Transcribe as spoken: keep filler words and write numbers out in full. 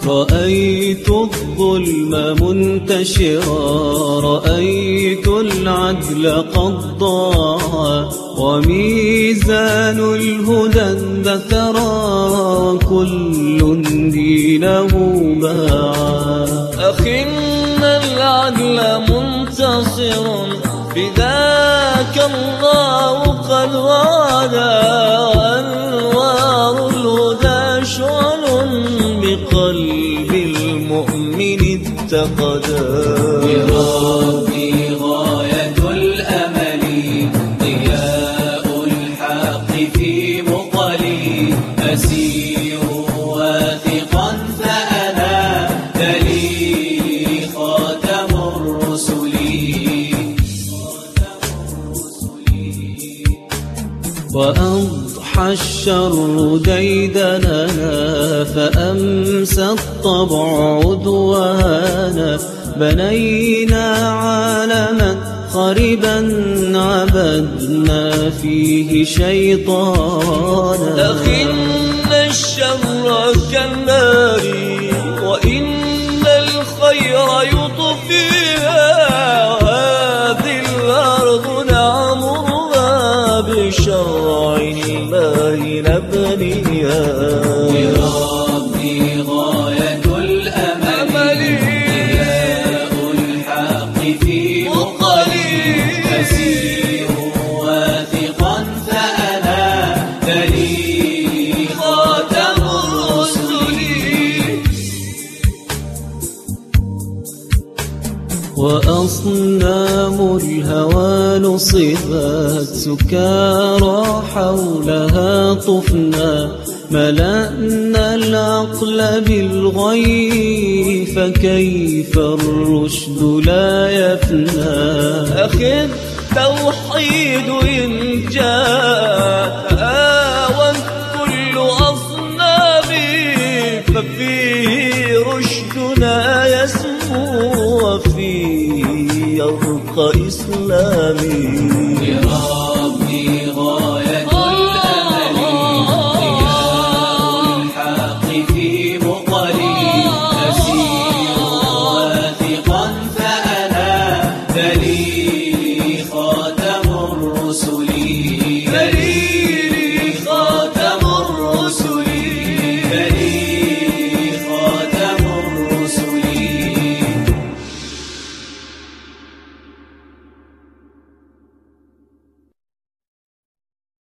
رأيت الظلم منتشرا، رأيت العدل قد ضاع، وميزان الهدى اندثرا، كل دينه باعا. أخي إن العدل منتصر، بذاك الله قد وعدا، وأنوار الهدى شعل بقلب المؤمن اتقدا. بربي غاية الأمل، ضياء الحق في مقلي، أسير واثقا فأنا دليلي خاتم الرسل. وأضحى الشر ديدنا، فأمسى الطبع عدوانا، بنينا عالما خربا، عبدنا فيه شيطانا. أخي إن الشر كالنار، وإن الخير يطفيها، وهذه الأرض نعمرها بشرع الله نبنيها. بربي غاية الأمل، ضياء الحق في مقلي، أسير واثقا فأنا دليلي خاتم الرسل. وأصنام الهوى نصبت سكارى، حولها طفنا، ملأنا العقل بالغي، فكيف الرشد لا يفنى. أخي التوحيد إن جاء والكل أصنامي، ففيه رشدنا يسمو، وفيه يرقى إسلامي.